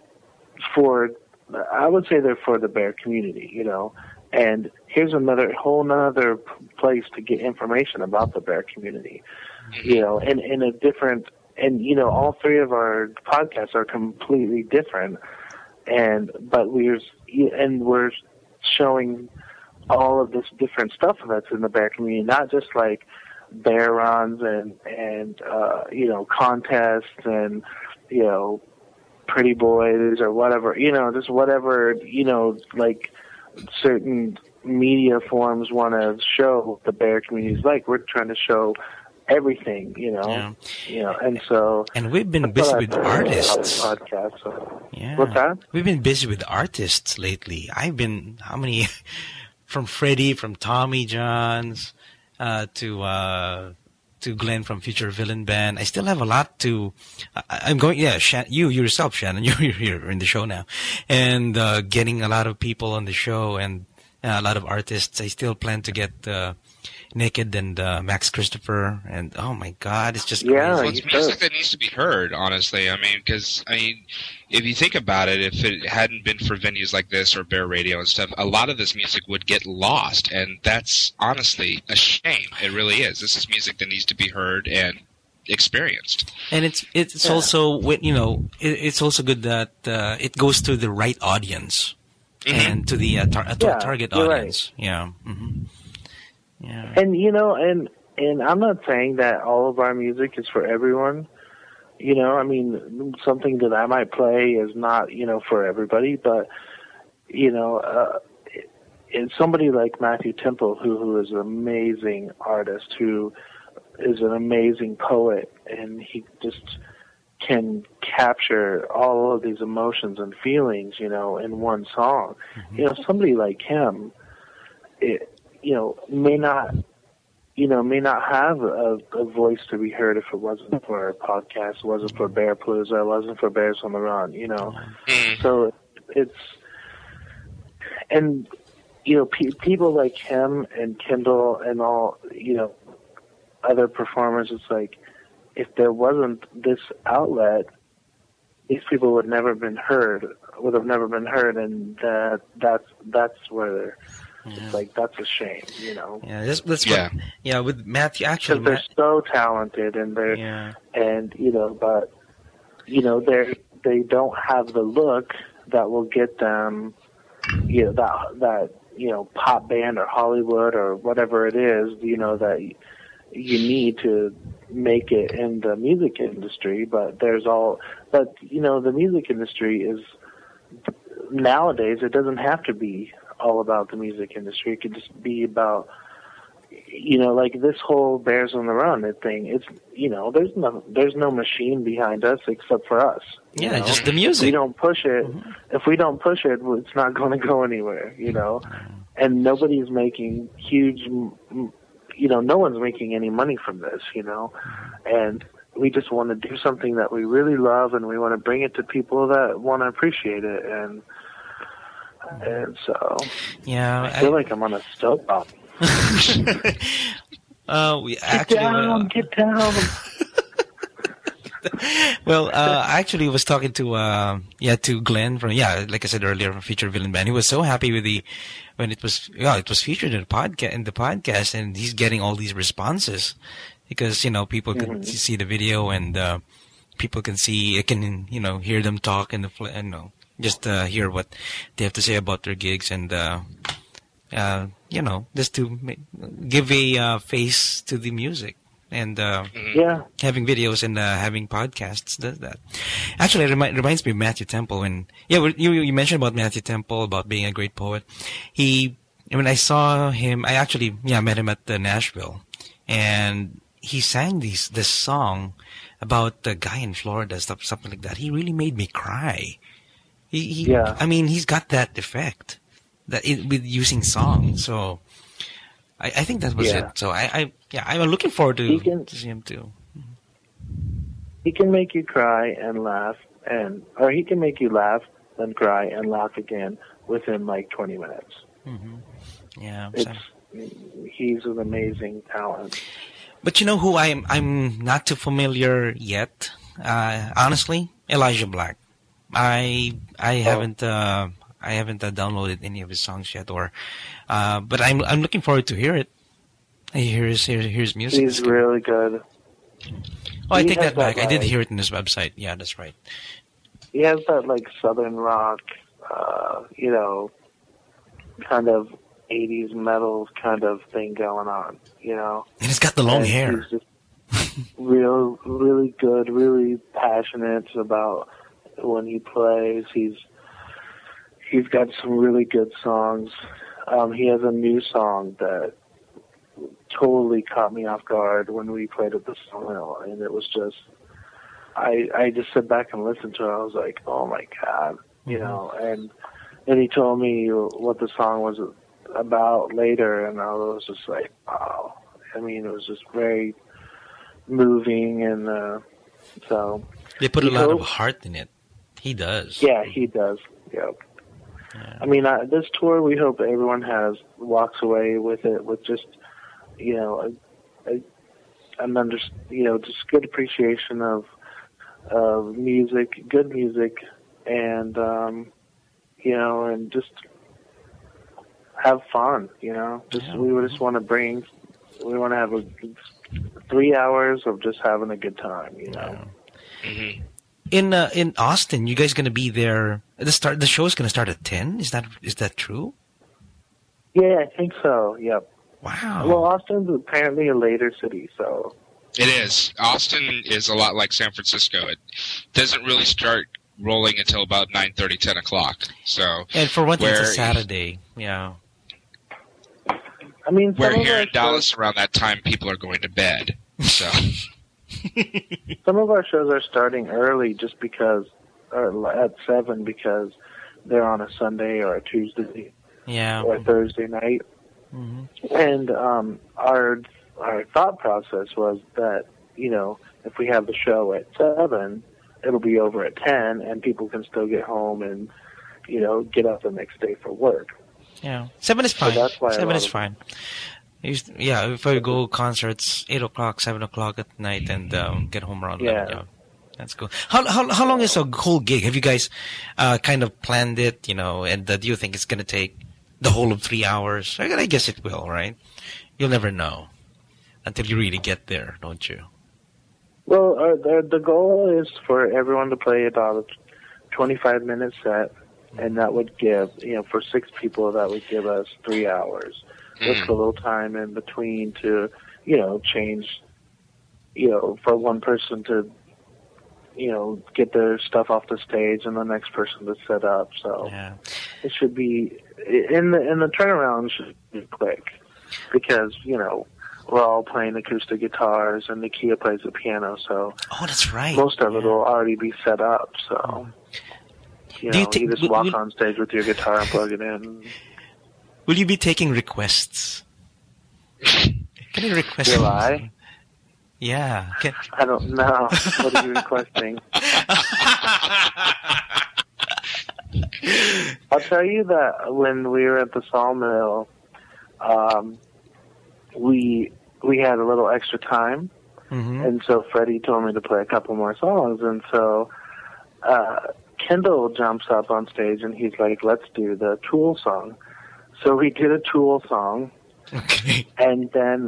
I would say they're for the bear community, you know. And here's whole nother place to get information about the bear community, you know, and in a different, and you know, all three of our podcasts are completely different, but we're showing all of this different stuff that's in the bear community, not just like bear runs and you know, contests and, you know, pretty boys or whatever, you know, just whatever, you know, like certain media forms want to show what the bear community is like. We're trying to show everything, you know, you know, and so. And we've been busy with artists. Podcast, so. Yeah. What's that? We've been busy with artists lately. How many, from Freddie, from Tommy John's, to to Glenn from Future Villain Band. I still have a lot to. I'm going. Yeah, you yourself, Shannon. You're here in the show now, and getting a lot of people on the show and a lot of artists. I still plan to get Naked and Max Christopher, and oh my God, it's just crazy. Well, it's music that needs to be heard, honestly. I mean, because if you think about it, if it hadn't been for venues like this or Bear Radio and stuff, a lot of this music would get lost, and that's honestly a shame. It really is. This is music that needs to be heard and experienced. And it's also it's also good that it goes to the right audience and to the target audience. Right. Yeah. Mm-hmm. Yeah. And and I'm not saying that all of our music is for everyone. I mean, something that I might play is not, for everybody, but it's somebody like Matthew Temple, who is an amazing artist, who is an amazing poet, and he just can capture all of these emotions and feelings, in one song. Mm-hmm. Somebody like him, may not have a voice to be heard if it wasn't for a podcast, wasn't for Bear Palooza, wasn't for Bears on the Run, So it's, and, people like him and Kendall and all, other performers, it's like, if there wasn't this outlet, these people would have never been heard, and that's where they're, it's like, that's a shame, Yeah, that's what, with Matthew, actually. Because they're so talented, and they're, but, they don't have the look that will get them, that pop band or Hollywood or whatever it is, that you need to make it in the music industry. But the music industry is, nowadays, it doesn't have to be all about the music industry. It could just be about, like this whole Bears on the Run thing. It's, there's no machine behind us except for us. Yeah, just the music. If we don't push it, it's not going to go anywhere, And nobody's making huge, no one's making any money from this, And we just want to do something that we really love, and we want to bring it to people that want to appreciate it. And so, I feel like I'm on a soapbox. Get down. Well, I actually was talking to Glenn from, like I said earlier, from Future Villain Band. He was so happy with when it was featured in the podcast, and he's getting all these responses because, people can see the video, and people can hear them talk just hear what they have to say about their gigs, and just to give a face to the music, and having videos and having podcasts does that. Actually, it reminds me of Matthew Temple. When you mentioned about Matthew Temple, about being a great poet. When I saw him, I actually met him at Nashville, and he sang this song about the guy in Florida, something like that. He really made me cry. I mean, he's got that effect with using songs. So I think that was it. So I'm looking forward to see him too. He can make you cry and laugh, or he can make you laugh, then cry and laugh again within like 20 minutes. Mm-hmm. Yeah, he's an amazing talent. But you know who I'm not too familiar yet, honestly? Elijah Black. I haven't downloaded any of his songs yet, but I'm looking forward to hear it. Hear his music. He's really good. Oh, I take that back. I did hear it in his website. Yeah, that's right. He has that like southern rock, kind of 80s metal kind of thing going on, And he's got the long hair. He's just really good, really passionate about when he plays. He's got some really good songs. He has a new song that totally caught me off guard when we played at the Sawmill, and it was just, I just sit back and listened to it. I was like, oh my God, and he told me what the song was about later, and I was just like, wow. I mean, it was just very, moving, and so They put a we lot of hope- heart in it. He does. Yeah, he does. Yep. Yeah. I mean, this tour, we hope everyone walks away with it with just, just good appreciation of music, good music, and and just have fun. Just we just want to have 3 hours of just having a good time. Mm-hmm. In Austin, you guys going to be there at the start? The show is going to start at 10. Is that true? Yeah, I think so. Yep. Wow. Well, Austin's apparently a later city, so. It is. Austin is a lot like San Francisco. It doesn't really start rolling until about 9:30, 10 o'clock. So, and for one thing, it's a where- Saturday. Yeah. I mean, where some of here our in Dallas around that time, people are going to bed. So, Some of our shows are starting early just because, or at 7 because they're on a Sunday or a Tuesday Yeah. or a Thursday night. Mhm. And our thought process was that, if we have the show at 7, it'll be over at 10 and people can still get home and, get up the next day for work. Yeah. 7 is fine. that's why a 7 lot is of- fine. If I go concerts 8 o'clock, 7 o'clock at night, and get home around 11. Yeah. Yeah. That's cool. How long is a whole gig? Have you guys kind of planned it? And do you think it's going to take the whole of 3 hours? I guess it will, right? You'll never know until you really get there, don't you? Well, the goal is for everyone to play about a 25-minute set, and that would give, for 6 people, that would give us 3 hours. With a little time in between to, change, for one person to, get their stuff off the stage and the next person to set up. So Yeah. it should be, in the turnaround should be quick because, we're all playing acoustic guitars and Nakia plays the piano, so Oh, that's right. most of it will already be set up. So, Do you think- you just walk on stage with your guitar and plug it in. Will you be taking requests? Can you request? Will I? Yeah. I don't know. What are you requesting? I'll tell you that when we were at the Sawmill, we had a little extra time, Mhm. and so Freddie told me to play a couple more songs, and so Kendall jumps up on stage and he's like, "Let's do the Tool song." So we did a Tool song, Okay. and then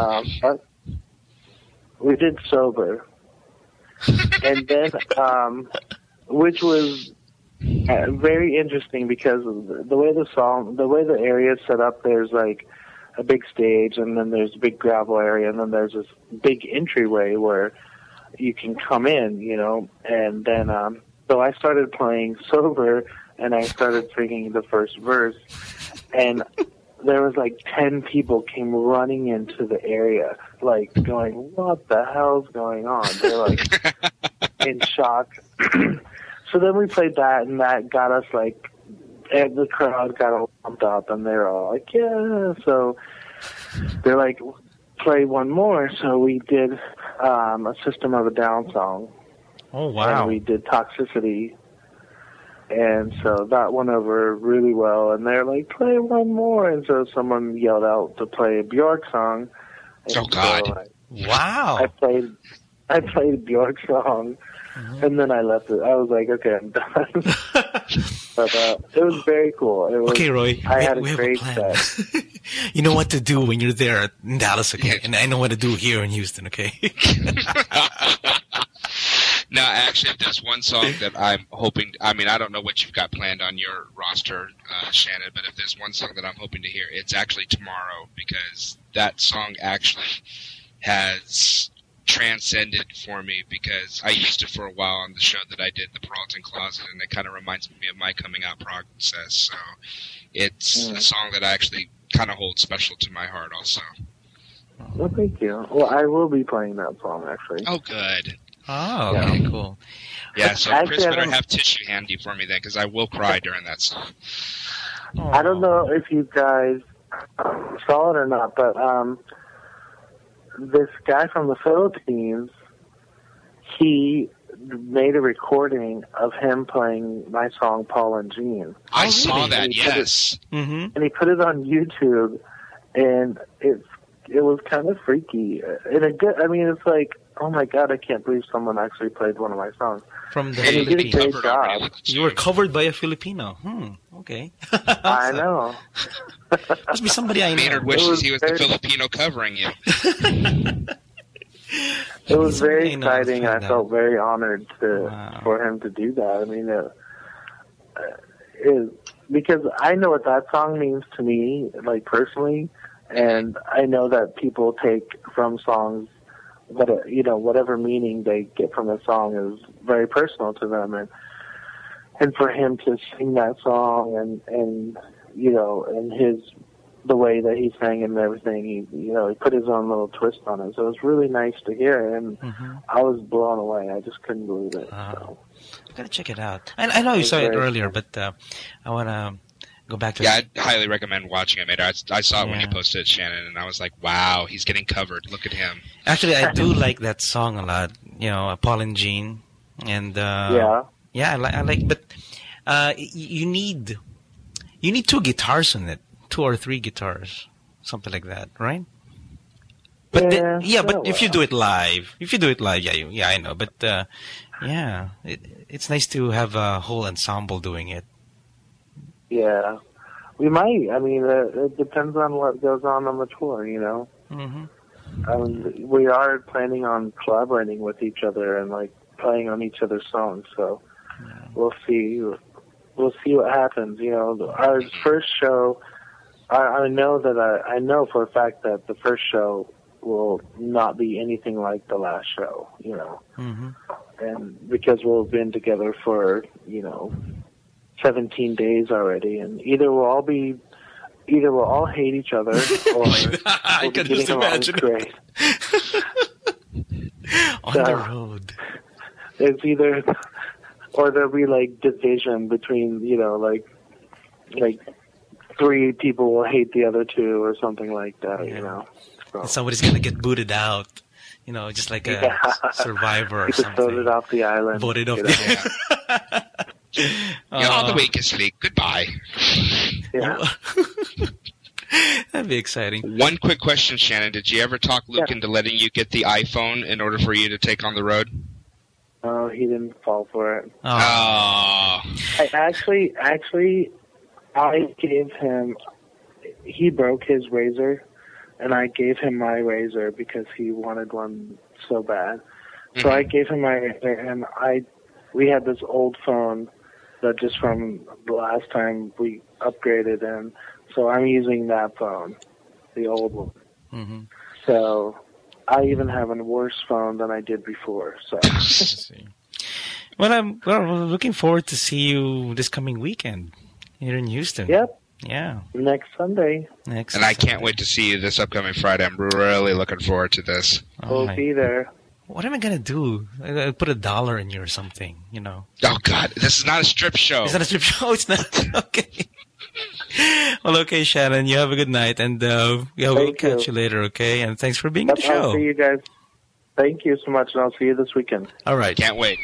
we did Sober, and then which was very interesting because the way the area is set up, there's like a big stage, and then there's a big gravel area, and then there's this big entryway where you can come in, and then so I started playing Sober, and I started singing the first verse, and there was like 10 people came running into the area, like going, "What the hell's going on?" They're like in shock. So then we played that, and that got us like, and the crowd got all pumped up, and they're all like, "Yeah!" So they're like, "Play one more." So we did a System of a Down song. Oh, wow. And we did Toxicity. And so that went over really well. And they're like, "Play one more." And so someone yelled out to play a Bjork song. And Oh, God. So Wow. I played a Bjork song. And then I left it. I was like, "Okay, I'm done." But it was very cool. It was, Okay, Roy. I had we a have great plan. set. You know what to do when you're there in Dallas, okay? And I know what to do here in Houston, okay? no, actually, if there's one song that I'm hoping, I don't know what you've got planned on your roster, Shannon, but if there's one song that I'm hoping to hear, it's actually Tomorrow, because that song actually has transcended for me, because I used it for a while on the show that I did, the Peraltan Closet, and it kind of reminds me of my coming out process. So it's a song that I actually kind of hold special to my heart also. Well, thank you. Well, I will be playing that song, actually. Oh, good. Oh, Yeah. okay, cool. Yeah, so Actually, Chris I better don't- have tissue handy for me then, because I will cry during that song. I don't know if you guys saw it or not, but this guy from the Philippines, he made a recording of him playing my song Paul and Jean. I saw that, yes. And he put it on YouTube, and it was kind of freaky. In a good, I mean, it's like, oh my God, I can't believe someone actually played one of my songs. From the And he did a great Philippines. job. You were covered by a Filipino. Okay. I know. Must be somebody I know. Maynard wishes he was the Filipino covering you. It was very Somebody knows exciting. I that. felt very honored for him to do that. I mean, because I know what that song means to me, like personally, and I know that people take from songs, but whatever meaning they get from a song is very personal to them, and for him to sing that song and the way that he sang it and everything, he put his own little twist on it. So it was really nice to hear, and I was blown away. I just couldn't believe it. So. I gotta check it out. I know you saw it earlier, but I want to go back to Yeah, I'd highly recommend watching it, Maynard. I saw it when you posted it, Shannon, and I was like, wow, he's getting covered. Look at him. Actually, I do like that song a lot. Paul and Jean, and I like. But you need two guitars on it, 2 or 3 guitars, something like that, right? But but if you do it live, yeah, I know. But it's nice to have a whole ensemble doing it. Yeah, we might. I mean, it depends on what goes on the tour, we are planning on collaborating with each other and like playing on each other's songs. So we'll see. We'll see what happens. Our first show, I know for a fact that the first show will not be anything like the last show. And because we've been together for 17 days already, and either we'll all hate each other, or I can just imagine great. On the road. It's either, or there'll be like division between like 3 people will hate the other 2 or something like that. So. Somebody's gonna get booted out. Just like a survivor or something. Voted off the island. Voted off the island. You're on the weakest link. Goodbye. Yeah. That'd be exciting. One quick question, Shannon. Did you ever talk Luke into letting you get the iPhone in order for you to take on the road? Oh, he didn't fall for it. Oh. I actually, I gave him, he broke his razor, and I gave him my razor because he wanted one so bad. So I gave him my razor, and we had this old phone that just from the last time we upgraded, and so I'm using that phone, the old one. So I even have a worse phone than I did before. So. Well, we're looking forward to see you this coming weekend here in Houston. Yep. Yeah. Next Sunday. And I can't wait to see you this upcoming Friday. I'm really looking forward to this. We'll be there. What am I going to do? I'll put $1 in you or something, Oh, God. This is not a strip show. It's not a strip show? It's not? Okay. Well, okay, Shannon. You have a good night. And we'll catch you later, okay? And thanks for being on the show. I'll see you guys. Thank you so much, and I'll see you this weekend. All right. Can't wait.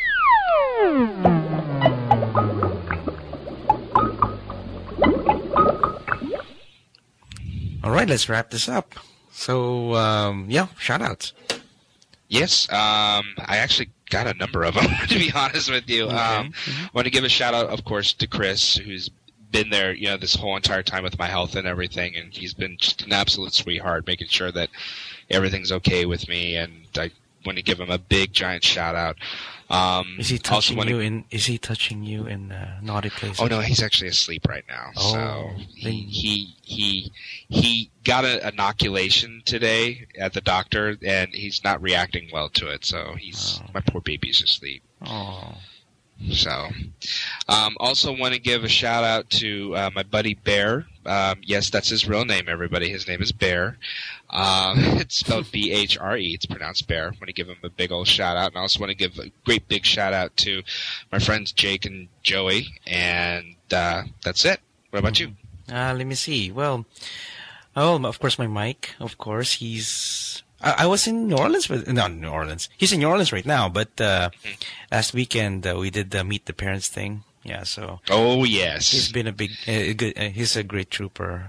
All right, let's wrap this up. So, shout-outs. Yes, I actually got a number of them, to be honest with you. Okay. I want to give a shout-out, of course, to Chris, who's been there, this whole entire time with my health and everything, and he's been just an absolute sweetheart, making sure that everything's okay with me, and I want to give him a big, giant shout-out. Is he touching you in naughty places? Oh no, he's actually asleep right now. Oh, so he got an inoculation today at the doctor, and he's not reacting well to it. So my poor baby's asleep. Oh. So, also want to give a shout out to my buddy Bear. Yes, that's his real name, everybody. His name is Bear. It's spelled B-H-R-E. It's pronounced Bear. I want to give him a big old shout out. And I also want to give a great big shout out to my friends Jake and Joey. And that's it. What about you? Let me see. Well, of course, my Mike. Of course, he's I was in New Orleans not New Orleans. He's in New Orleans right now, but last weekend we did the meet the parents thing. Yeah, so. Oh yes. He's been a big, good. He's a great trooper.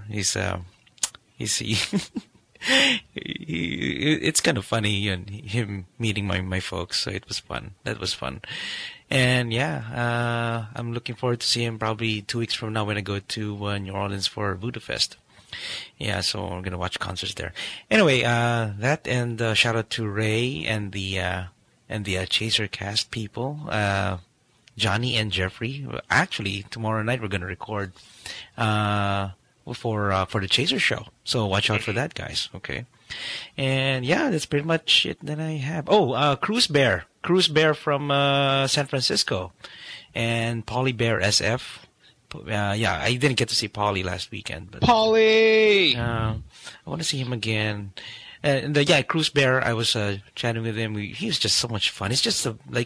It's kind of funny and him meeting my folks. So it was fun. That was fun. And yeah, I'm looking forward to see him probably 2 weeks from now when I go to New Orleans for Voodoo Fest. Yeah, so we're gonna watch concerts there. Anyway, that and shout out to Ray and the Chaser Cast people, Johnny and Jeffrey. Actually, tomorrow night we're gonna record for the Chaser show. So watch out for that, guys. Okay, and yeah, that's pretty much it that I have. Oh, Cruise Bear from San Francisco, and Polly Bear SF. Yeah, I didn't get to see Polly last weekend. But, Polly! I want to see him again. And Cruise Bear, I was chatting with him. He was just so much fun. He's just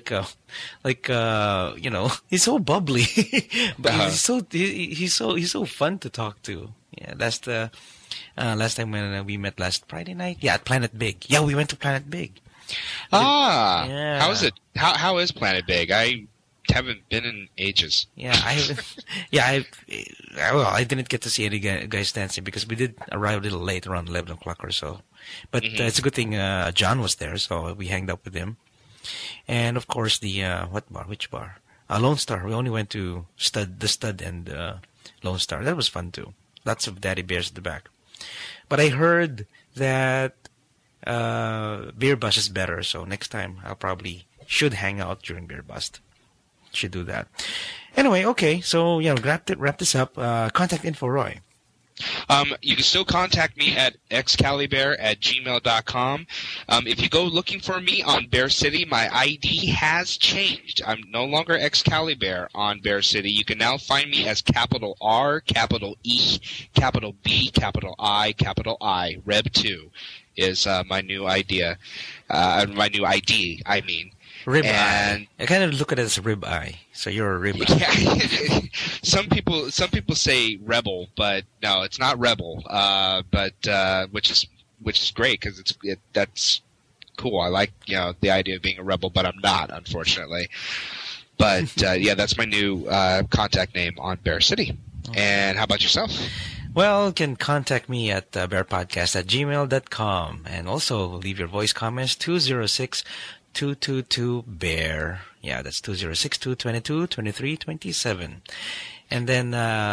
he's so bubbly, but he's so fun to talk to. Yeah, that's the last time when we met last Friday night. Yeah, at Planet Big. Yeah, we went to Planet Big. Yeah. How is it? How is Planet Big? I haven't been in ages. Yeah, I didn't get to see any guys dancing because we did arrive a little late, around 11 o'clock or so. But it's a good thing John was there, so we hanged out with him. And of course the which bar? Lone Star. We only went to the Stud and Lone Star. That was fun too. Lots of daddy bears at the back. But I heard that Beer Bust is better, so next time I should hang out during Beer Bust. Should do that. Anyway, okay, so yeah, wrap this up. Contact info, Roy. You can still contact me at excalibur@gmail.com. If you go looking for me on Bear City, my ID has changed. I'm no longer Excalibur on Bear City. You can now find me as capital R, capital E, capital B, capital I, capital I. Reb2 is my new idea. My new ID, I mean. Rib eye. I kind of look at it as a rib eye. So you're a rib eye. Yeah. Some people say rebel, but no, it's not rebel. Which is great because that's cool. I like the idea of being a rebel, but I'm not, unfortunately. But yeah, that's my new contact name on Bear City. Okay. And how about yourself? Well, you can contact me at bearpodcast@gmail.com and also leave your voice comments 206-222-BEAR. Yeah, that's 206-222-2327. And then,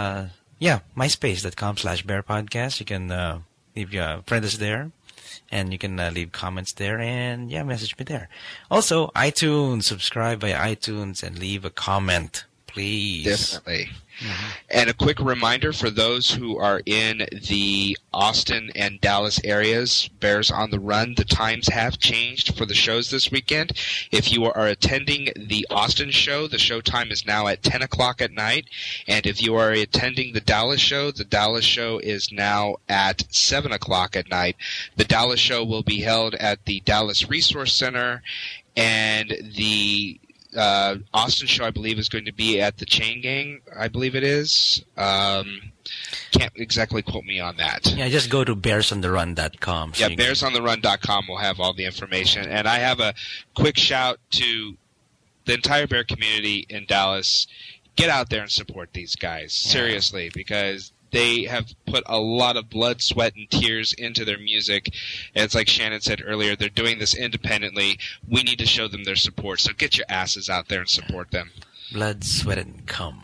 myspace.com/bearpodcast. You can leave your friend us there. And you can leave comments there and, message me there. Also, iTunes. Subscribe by iTunes and leave a comment, please. Definitely. Mm-hmm. And a quick reminder for those who are in the Austin and Dallas areas, Bears on the Run, the times have changed for the shows this weekend. If you are attending the Austin show, the show time is now at 10 o'clock at night. And if you are attending the Dallas show is now at 7 o'clock at night. The Dallas show will be held at the Dallas Resource Center, and the Austin show, I believe, is going to be at the Chain Gang, I believe it is. Can't exactly quote me on that. Yeah, just go to bearsontheRun.com. So bearsontheRun.com will have all the information. And I have a quick shout to the entire bear community in Dallas. Get out there and support these guys, seriously, because they have put a lot of blood, sweat, and tears into their music. And it's like Shannon said earlier, they're doing this independently. We need to show them their support. So get your asses out there and support them. Blood, sweat, and cum.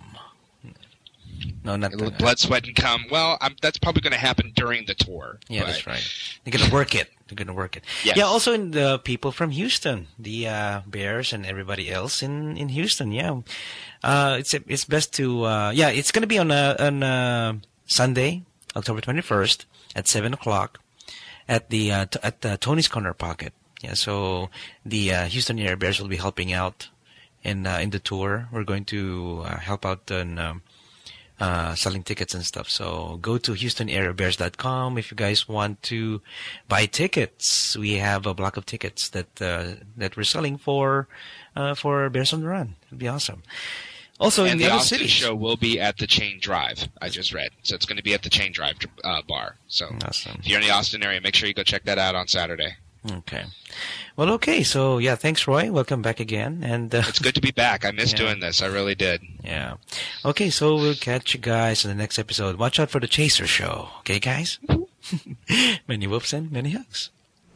No, not blood, sweat, and cum. Well, that's probably going to happen during the tour. Yeah, that's right. They're going to work it. Yes. Yeah, also in the people from Houston, the Bears and everybody else in Houston. Yeah, it's best to it's going to be on Sunday, October 21st at 7 o'clock at the Tony's Corner Pocket. Yeah, so the Houston area Bears will be helping out in the tour. We're going to help out in selling tickets and stuff. So go to HoustonAreaBears.com if you guys want to buy tickets. We have a block of tickets that we're selling for Bears on the Run. It'll be awesome. Also, and in the other Austin cities. show will be at the Chain Drive, I just read. So it's going to be at the Chain Drive bar. So awesome. If you're in the Austin area, make sure you go check that out on Saturday. Okay. Well, okay. So, yeah, thanks, Roy. Welcome back again. And it's good to be back. I missed doing this. I really did. Yeah. Okay, so we'll catch you guys in the next episode. Watch out for the Chaser Show. Okay, guys? Many whoops and many hugs.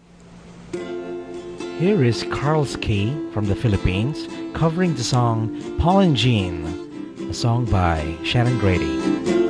Here is Carl's Key from the Philippines covering the song Paul and Jean, a song by Shannon Grady.